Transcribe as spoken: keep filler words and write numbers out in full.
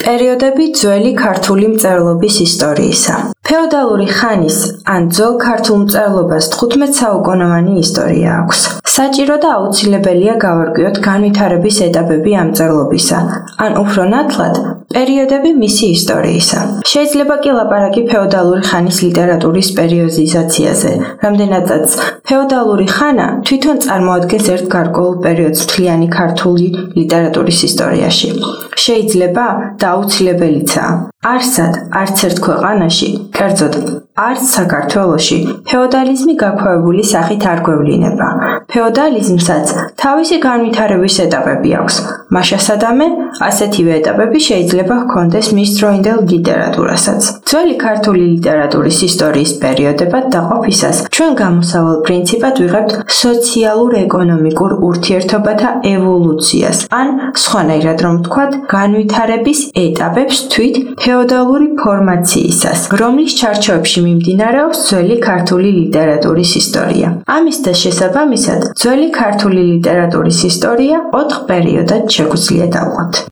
პერიოდები ძველი ქართული მწერლობის ისტორიისა. ფეოდალური ხანის ან ძველ ქართულ მწერლობას თხუთმეტ საუკუნოვანი ისტორია აქვს. საჭირო და აუცილებელია გავარკვიოთ განვითარების ეტაპები ამ მწერლობისა, ან უფრო ნათლად, პერიოდები მისი ისტორიისა. შეიძლება კი ლაპარაკი ფეოდალური ხანის ლიტერატურის პერიოდიზაციაზე, რამდენადაც ფეოდალური ხანა თვითონ წარმოადგენს ერთ გარკვეულ პერიოდს მთლიანი ქართული ლიტერატურის ისტორიაში. შეიძლება და აუცილებელიცაა. არსად, არც ერთ ქვეყანაში, კერძოდ, არც საქართველოში, ფეოდალიზმი გაქვავებული სახით არ გვევლინება. ფეოდალიზმსაც თავისი განვითარების ეტაპები აქვს. მაშასადამე, ასეთივე ეტაპები შეიძლება ჰქონდეს მის დროინდელ ლიტერატურასაც. ძველი ქართული ლიტერატურის ისტორიის პერიოდებად დაყოფისას, ჩვენ გამოსავალ პრინციპად ვიღებთ სოციალურ-ეკონომიკურ ურთიერთობათა ევოლუციას, ან სხვანაირად რომ ვთქვათ, განვითარების ეტაპებს თვით ფეოდალური ფორმაციისას, რომლის ჩარჩოებში მიმდინარეობს ძველი ქართული ლიტერატურის ისტორია. ამის და შესაბამისად, ძველი ქართული ლიტერატურის ისტორია ოთხ პერიოდად შეგვიძლია დავყვათ.